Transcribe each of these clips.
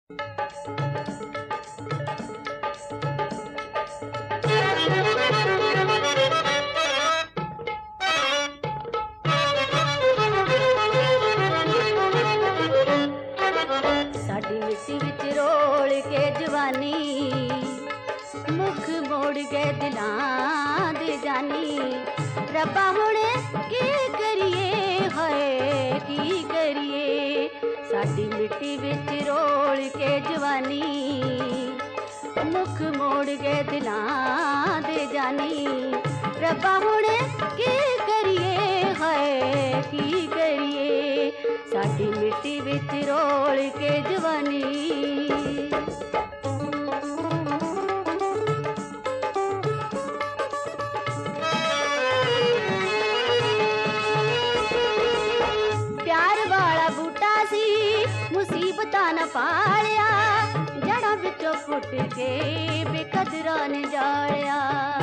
साडी मिट्टी which role के जवानी, मुख मोड़ गए दिलां दे जानी। रब्बा हुण की करिए, हाय की करिए। साडी मिट्टी विच रोल के जवानी, मुख मोड़ गए दिलां दे जानी। रब्बा हुण की करिए, हाय की करिए। साडी मिट्टी विच रोल के जवानी। प्यार वाला बूटा सी मुसीबतां न पालिया, जड़ां विचों फुट के बेकदरां ने जालिया।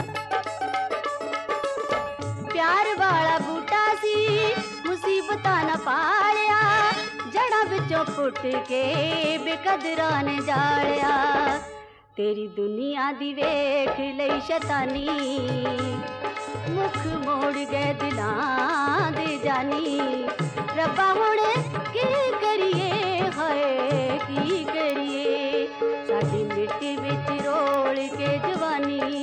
प्यार वाला बूटा सी मुसीबतां न पालिया, जड़ां विचों फुट के बेकदरां ने जालिया। तेरी दुनिया दी वेख लई शैतानी, मुख मोड़ गए दिलां दे जानी। रब्बा हुण की करिए, हाय की करिए। साडी मिट्टी विच रोल के जवानी।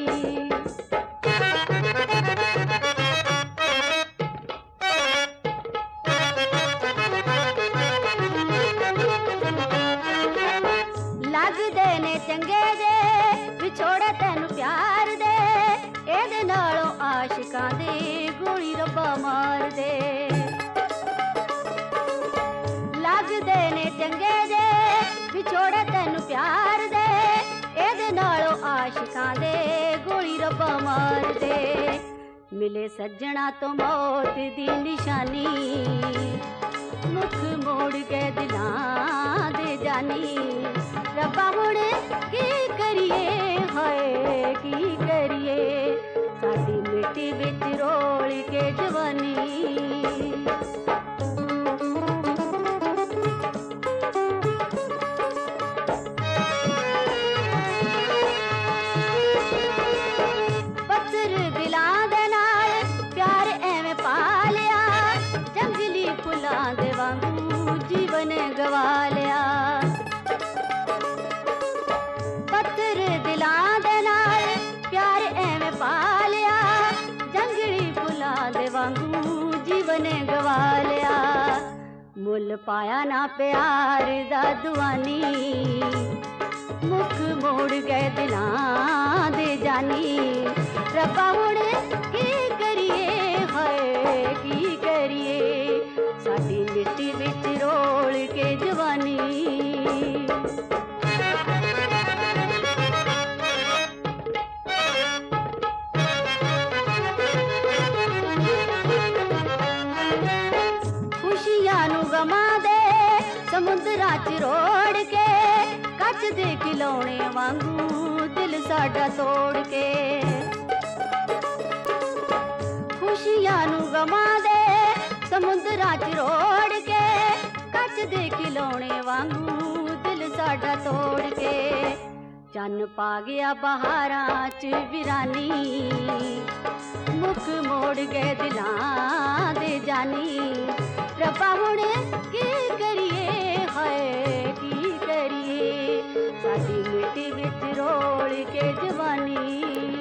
लगदे ने चंगे जे विछोड़े तैनू प्यार दे, एदे नालों आशिकां दे गोली रब्बा मार दे। लगदे ने चंगे जे विछोड़े तैनू प्यार दे, एदे नालों आशिकां दे गोली रब्बा मार दे। मिले सज्जणा तो मौत दी निशानी, मुख मोड़ गए दिलां दे जानी। रब्बा हुण की करिए, हाय की करिए। साडी मिट्टी विच रोल के जवानी। पत्थर दिलां दे नाल प्यार एवें पा लिया, जंगली फुलां दे वांगू जीवन गवा लिया। पत्थर दिलां दे नाल प्यार एवें पा लिया, जंगली फुलां दे वांगू जीवन गवा लिया। मुल पाया ना प्यार दा दुआनी, मुख मोड़ गए दिलां दे जानी। रब्बा हुण की करिए, हाय की करिए। साडी मिट्टी विच रोल के जवानी। खुशियां नू गमां दे समुद्रां च रोड़ के, कच दे खिलौने वांगू दिल साडा तोड़ के। खुशियां नू गमां दे समुद्रां च रोड़ के, कच दे खिलौने वांगू दिल साडा तोड़ के। चन्न पा गया बहारां च वीरानी, मुख मोड़ गए दिलां दे जानी। रब्बा हुण की करिए, हाय की करिए। साडी मिट्टी विच रोल के जवानी।